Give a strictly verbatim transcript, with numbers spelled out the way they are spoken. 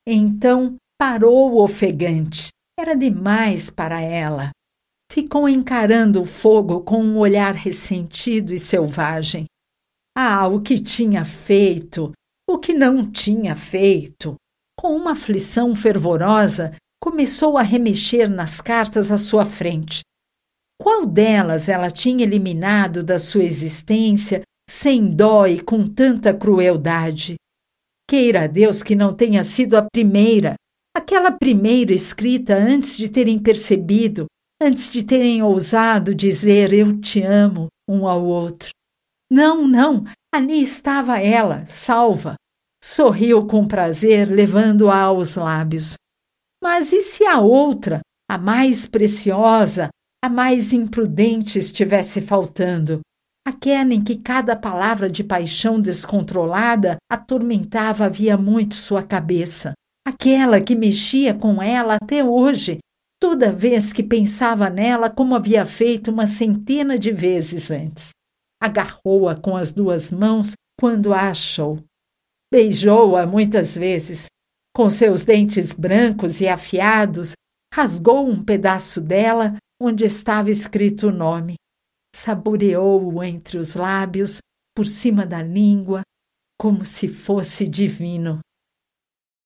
Então parou ofegante. Era demais para ela. Ficou encarando o fogo com um olhar ressentido e selvagem. Ah, o que tinha feito, o que não tinha feito. Com uma aflição fervorosa, começou a remexer nas cartas à sua frente. Qual delas ela tinha eliminado da sua existência sem dó e com tanta crueldade? Queira Deus que não tenha sido a primeira, aquela primeira escrita antes de terem percebido, antes de terem ousado dizer eu te amo um ao outro. Não, não, ali estava ela, salva. Sorriu com prazer, levando-a aos lábios. Mas e se a outra, a mais preciosa, a mais imprudente estivesse faltando? Aquela em que cada palavra de paixão descontrolada atormentava havia muito sua cabeça. Aquela que mexia com ela até hoje, toda vez que pensava nela como havia feito uma centena de vezes antes. Agarrou-a com as duas mãos quando a achou. Beijou-a muitas vezes. Com seus dentes brancos e afiados, rasgou um pedaço dela onde estava escrito o nome. Saboreou-o entre os lábios, por cima da língua, como se fosse divino.